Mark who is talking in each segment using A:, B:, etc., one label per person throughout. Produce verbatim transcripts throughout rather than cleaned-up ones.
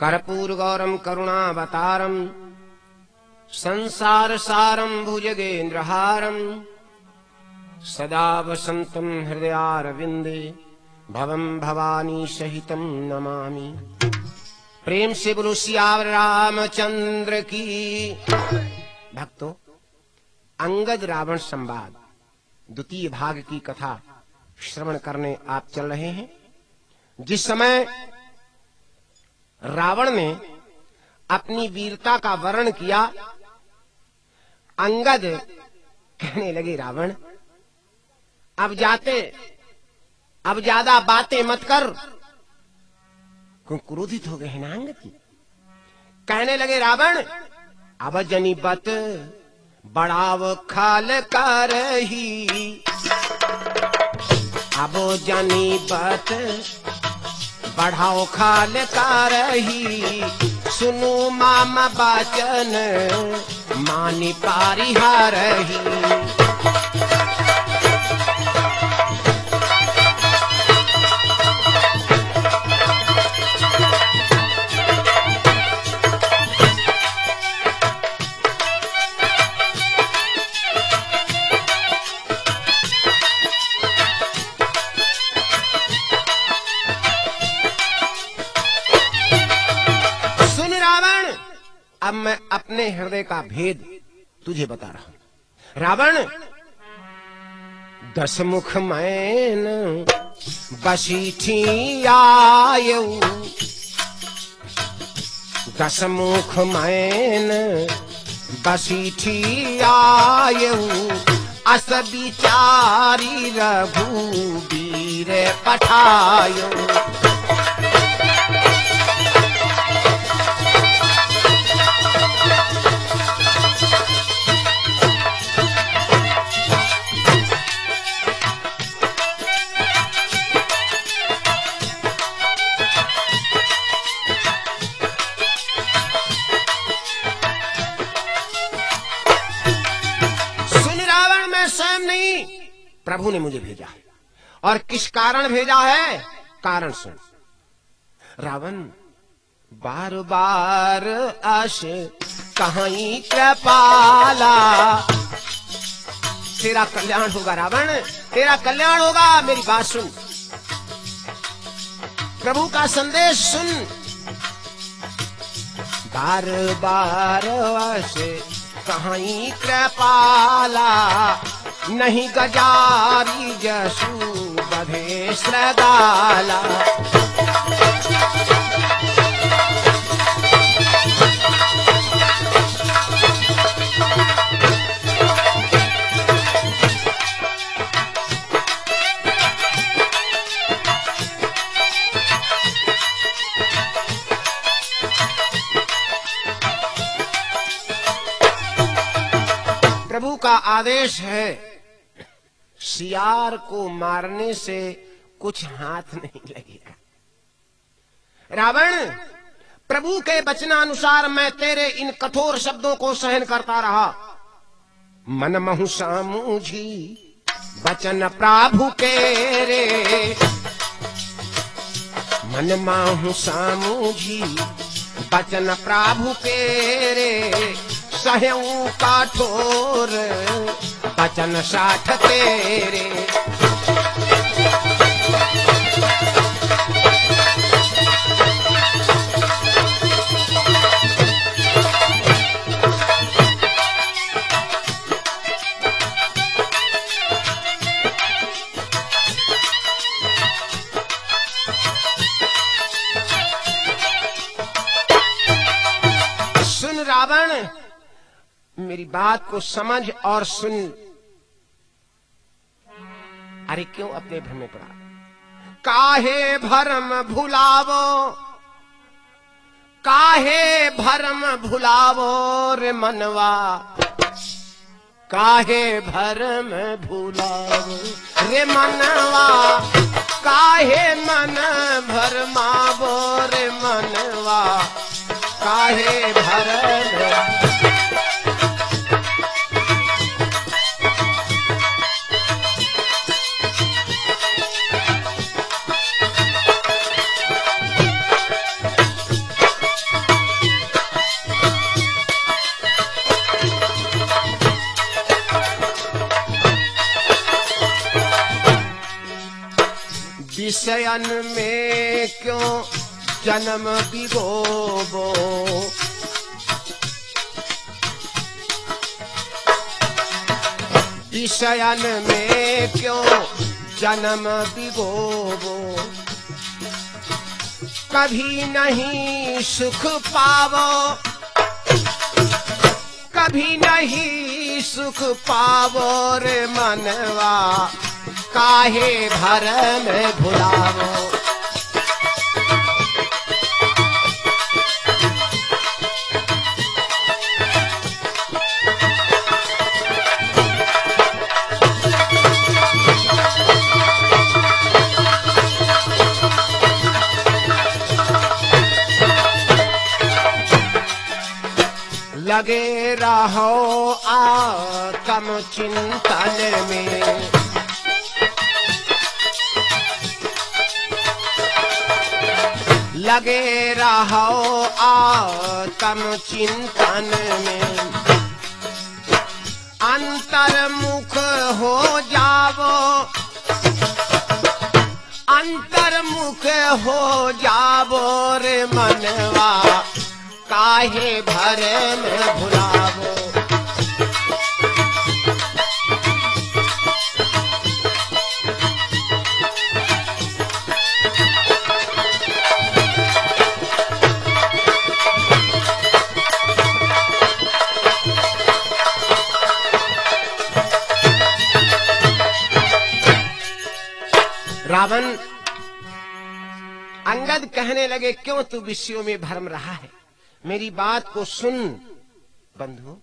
A: कर्पूर गौरम करुणावतारम संसार सारम भुजगेन्द्रहारम सदा वसंतम हृदयारविंदे भवम भवानी सहितम नमामि। प्रेम से बोलो सियावर रामचंद्र की। भक्तों, अंगद रावण संवाद द्वितीय भाग की कथा श्रवण करने आप चल रहे हैं। जिस समय रावण ने अपनी वीरता का वर्णन किया, अंगद कहने लगे, रावण अब जाते अब ज्यादा बातें मत कर। क्यों क्रोधित हो गए हैं ना अंगद जी। कहने लगे, रावण अब जनी बत बढ़ाव खाल करही, अब जनी बत बढ़ाओ खाल करही, सुनु मामा बाचन मानी पारिहारही। अब मैं अपने हृदय का भेद तुझे बता रहा हूं। रावण, दस मुख मैन बसीठी आयऊ, दस मुख मैन बसीठी आयऊ, अस बिचारी रघुबीर पठायऊ। प्रभु ने मुझे भेजा है, और किस कारण भेजा है, कारण सुन। रावण, बार बार आश कहीं कृपाला, तेरा कल्याण होगा रावण, तेरा कल्याण होगा। मेरी बात सुन, प्रभु का संदेश सुन। बार बार आश कहीं कृपाला, नहीं गजारी जसु बधे श्रदाला। प्रभु का आदेश है, सियार को मारने से कुछ हाथ नहीं लगेगा। रावण, प्रभु के वचनानुसार मैं तेरे इन कठोर शब्दों को सहन करता रहा। मन महु सामूझी वचन प्रभु के रे, मन महु सामूझी वचन प्रभु के रे, सहऊ काठोर वचन साठ तेरे। सुन रावण, मेरी बात को समझ और सुन। अरे क्यों अपने भ्रम में पड़ा? काहे भरम भुलावो, काहे भरम भुलावो रे मनवा, काहे भरम भुलावो रे मनवा, काहे मन भरमावो रे मनवा, काहे भरम। विषयन में क्यों जन्म बिगोबो, विषयन में क्यों जन्म बिगोबो, कभी नहीं सुख पावो, कभी नहीं सुख पावो रे मनवा, काहे भरम भुलावो। लगे रहो आत्म चिंतन में, लगे रहो आत्म चिंतन में, अंतर्मुख हो जावो, अंतर्मुख हो जावो रे मनवा, काहे भरम भुलावो। रावण अंगद कहने लगे, क्यों तू विषयों में भरम रहा है, मेरी बात को सुन बंधु।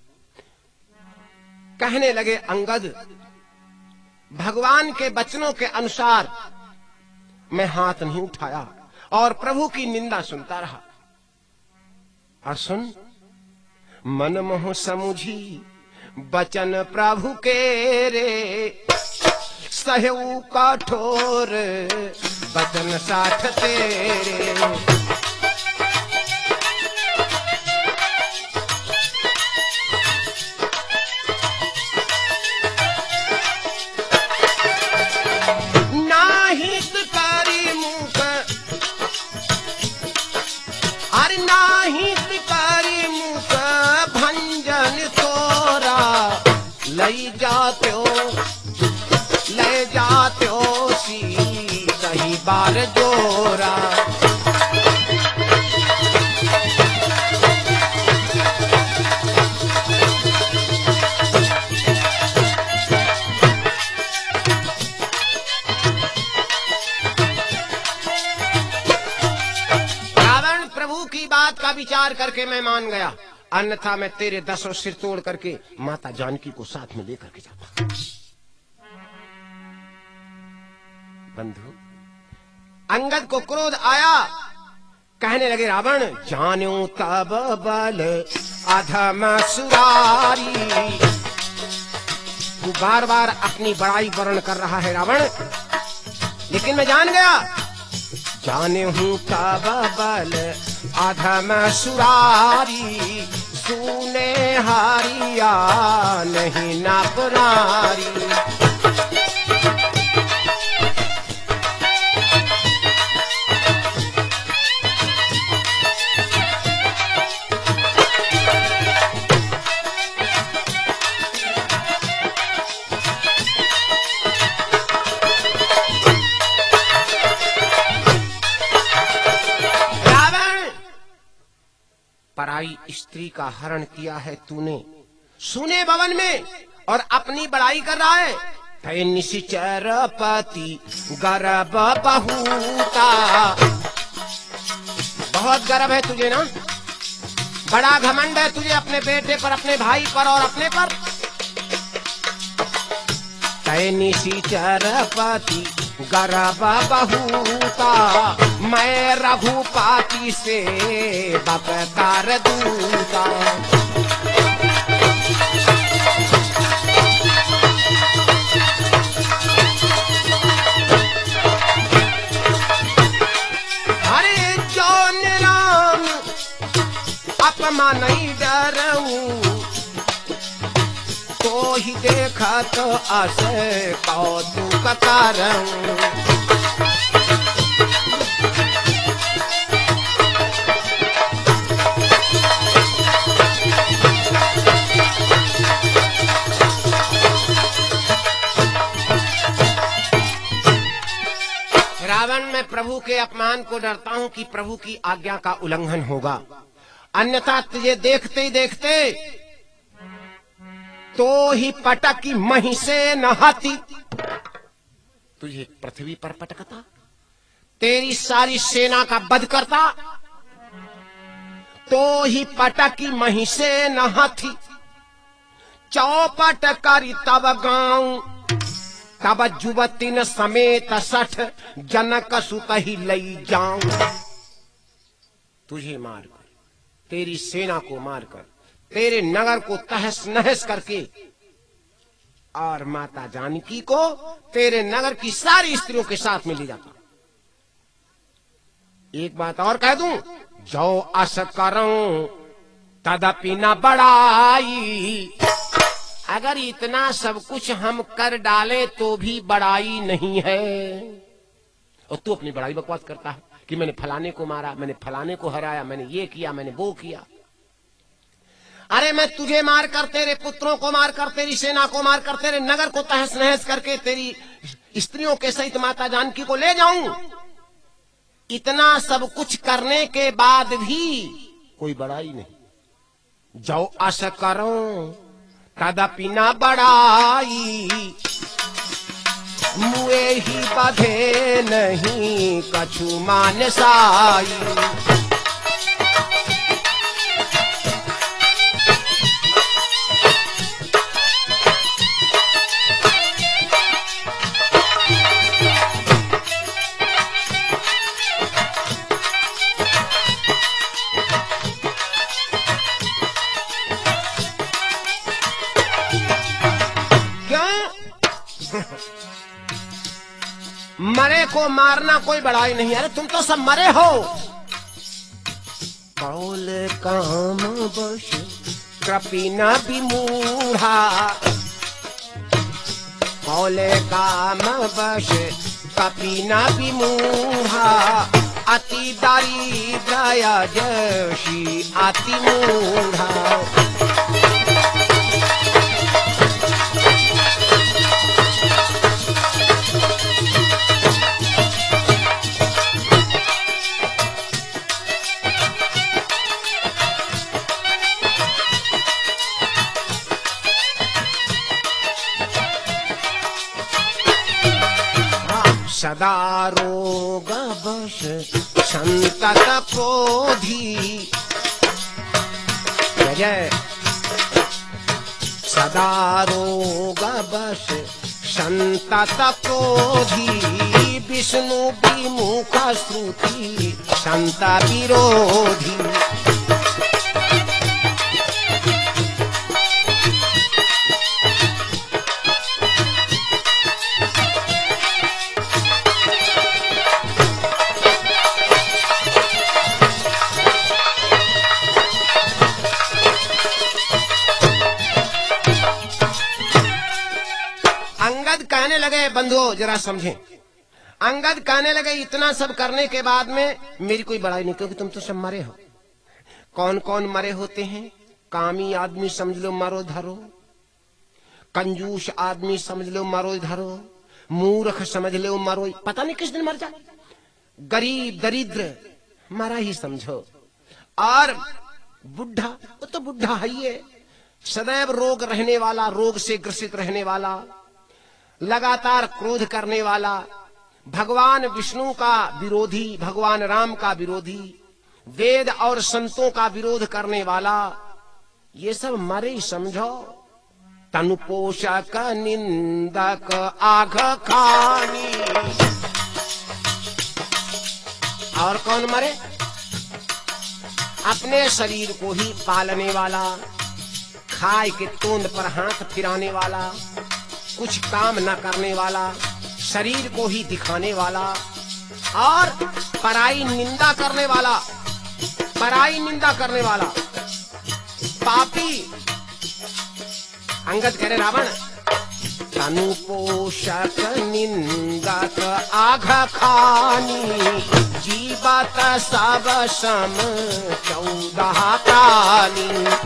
A: कहने लगे अंगद, भगवान के वचनों के अनुसार मैं हाथ नहीं उठाया और प्रभु की निंदा सुनता रहा। और सुन, मन मोह समुझी वचन प्रभु के रे, सहु कठोर वचन साथ तेरे। नाहित करी मुख, अरे नाहित करी मुख भंजन तोरा, लई जाते हो ले जाते हो सी सही बार जोरा। रावण, प्रभु की बात का विचार करके मैं मान गया, अन्यथा मैं तेरे दसों सिर तोड़ करके माता जानकी को साथ में लेकर के जाता। बंधु, अंगद को क्रोध आया, कहने लगे, रावण जान्यो तब बल अधम सुरारी। तू बार बार अपनी बड़ाई वर्ण कर रहा है रावण, लेकिन मैं जान गया, जाने हूं तब बल अधम सुरारी, सुने हारिया नहीं ना पुरारी। पराई स्त्री का हरण किया है तूने सुने भवन में और अपनी बड़ाई कर रहा है। थे निशिचर पति गर्भ बहुता, बहुत गर्व है तुझे ना, बड़ा घमंड है तुझे अपने बेटे पर, अपने भाई पर और अपने पर। थे निशिचर पति गर्भ बहुता, मैं रघुपाति से बकतार दूता। अरे जौन राम अपमा नहीं डरूं, तो ही देखा तो अस कौतुक करूं। रावण, मैं प्रभु के अपमान को डरता हूं कि प्रभु की आज्ञा का उल्लंघन होगा, अन्यथा तुझे देखते ही देखते तो ही पटकी मही से नहाती, तुझे पृथ्वी पर पटकता, तेरी सारी सेना का वध करता, तो ही पटकी मही से नहाती। चौपट करी तब गाँव, तब जुवतिन समेत सठ जनक सुत ही लई जाऊं। तुझे मारकर, तेरी सेना को मारकर, तेरे नगर को तहस नहस करके और माता जानकी को तेरे नगर की सारी स्त्रियों के साथ में ले जाता। एक बात और कह दूं, जो अस करूं तदपि न बड़ाई, अगर इतना सब कुछ हम कर डालें तो भी बड़ाई नहीं है। और तू अपनी बड़ाई बकवास करता है कि मैंने फलाने को मारा, मैंने फलाने को हराया, मैंने ये किया, मैंने वो किया। अरे मैं तुझे मारकर, तेरे पुत्रों को मारकर, तेरी सेना को मारकर, तेरे नगर को तहस नहस करके तेरी स्त्रियों के सहित माता जानकी को ले जाऊं, इतना सब कुछ करने के बाद भी कोई बड़ाई नहीं। जो अस करूं तदपि न बड़ाई, मुए ही बधे नहीं कछु मान साई। मरे को मारना कोई बड़ाई नहीं। अरे तुम तो सब मरे हो। कौल काम बश कृपिना विमूढ़ा, कौल काम बश कपिना विमूढ़ा, अति दारिद्र्य जशी अति मूढ़ा। सदा रोग बश संतत क्रोधी, जय सदा रोग बश संतत क्रोधी, विष्णु विमुख श्रुति संत विरोधी। अंगद कहने लगे, बंधुओं जरा समझें, अंगद कहने लगे इतना सब करने के बाद में मेरी कोई बड़ाई नहीं, क्योंकि तुम तो सब मरे हो। कौन कौन मरे होते हैं? कामी आदमी समझ लो मरो धरो, कंजूस आदमी समझ लो मरो धरो, मूर्ख समझ लो मरो, पता नहीं किस दिन मर जाए, गरीब दरिद्र मरा ही समझो, और बुढ़ा, वो तो बुढ़ा है ही, सदैव रोग रहने वाला, रोग से ग्रसित रहने वाला, लगातार क्रोध करने वाला, भगवान विष्णु का विरोधी, भगवान राम का विरोधी, वेद और संतों का विरोध करने वाला, ये सब मरे ही समझो। तनु पोषक निंदक आघ खानी, और कौन मरे? अपने शरीर को ही पालने वाला, खाए के तोंद पर हाथ फिराने वाला, कुछ काम न करने वाला, शरीर को ही दिखाने वाला, और पराई निंदा करने वाला, पराई निंदा करने वाला पापी। अंगद कह रहे रावण, तनु पोषक निंदक आघ खानी, जीवत सब सम चौदह प्राणी।